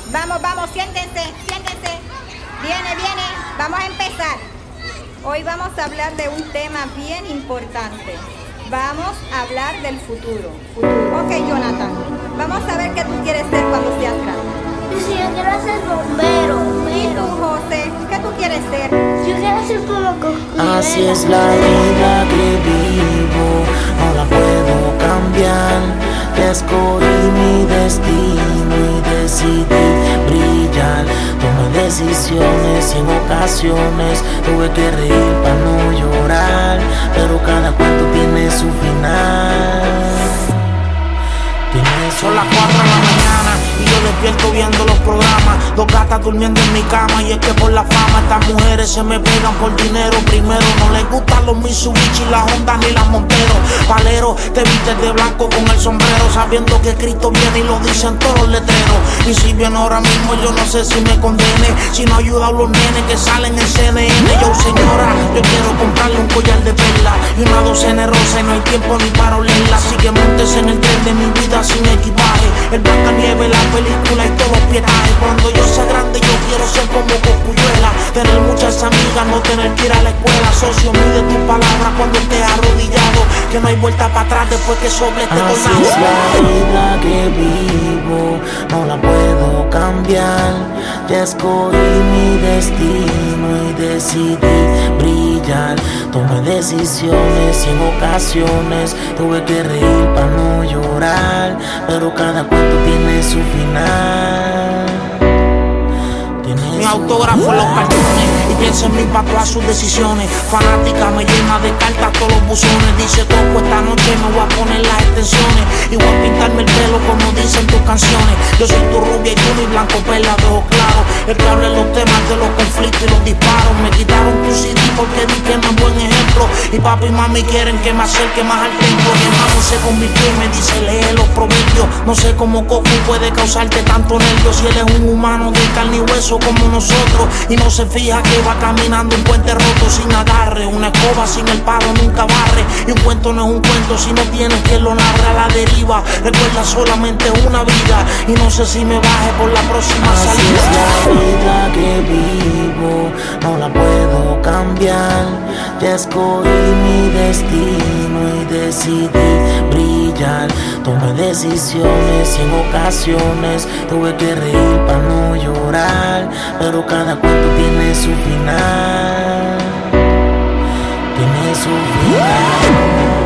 Vamos, vamos, siéntense, siéntense. Viene, vamos a empezar. Hoy vamos a hablar de un tema bien importante. Vamos a hablar del futuro. Ok, Jonathan, vamos a ver qué tú quieres ser cuando seas grande. Sí, yo quiero ser bombero. ¿Y tú, José? ¿Qué tú quieres ser? Yo quiero ser como Cosculluela. Así es la vida que vivo, no la puedo cambiar. Ya escogí mi destino y decidí brillar. Tomé decisiones y en ocasiones tuve que reír para no llorar. Pero cada cuento tiene su final. Son las 4 de la mañana y yo despierto viendo los programas. Dos gatas durmiendo en mi cama y es que por la fama estas mujeres se me pegan por dinero. Primero no les gustan los Mitsubishi, las Honda ni las Montero. Valero, te vistes de blanco con el sombrero, sabiendo que Cristo viene y lo dicen todos los letreros. Y si viene ahora mismo yo no sé si me condene, si no ayuda a los nenes que salen en CNN. Yo señora, yo quiero comprarle un collar de perla y una docena de rosas y no hay tiempo ni para olerla. Así que montes en el tren de mi vida sin equipaje. El Blancanieves, la película y todos los pietajes. Cuando yo sea grande yo quiero ser como Cosculluela, tener muchas amigas, no tener que ir a la escuela. Socio, mide tus palabras cuando estés arrodillado, que no hay vuelta para atrás después que sobre este Así tornado. es la vida que vivo, no la puedo cambiar. Ya escogí mi destino y decidí brillar. Tomé decisiones y en ocasiones tuve que reír para no llorar. Pero cada cuento tiene su final. Mi autógrafo en los cartones y pienso en mí para todas sus decisiones. Fanática me llena de cartas todos los buzones. Dice Coco, esta noche me voy a poner las extensiones y voy a pintarme el pelo como dicen tus canciones. Yo soy tu rubia y tú mi blanco perla de ojos claros, el que hable los temas de los conflictos y los disparos. Me quitaron tu CD porque di que no es buen ejemplo, y papi y mami quieren que me acerque más al templo. Mi hermano se convirtió y me dice lee los proverbios. No sé cómo Coco puede causarte tanto nervio si él es un humano de carne y hueso como nosotros, y no se fija que va caminando un puente roto sin agarre. Una escoba sin el palo nunca barre, y un cuento no es un cuento si no tienes quien lo narre. A la deriva, recuerda solamente una vida y no sé si me baje por la próxima Así salida. es la vida que vivo, no la puedo cambiar. Ya escogí mi destino y decidí brillar. Tomé decisiones y en ocasiones tuve que reír para no llorar. Pero cada cuento tiene su final. Tiene su final.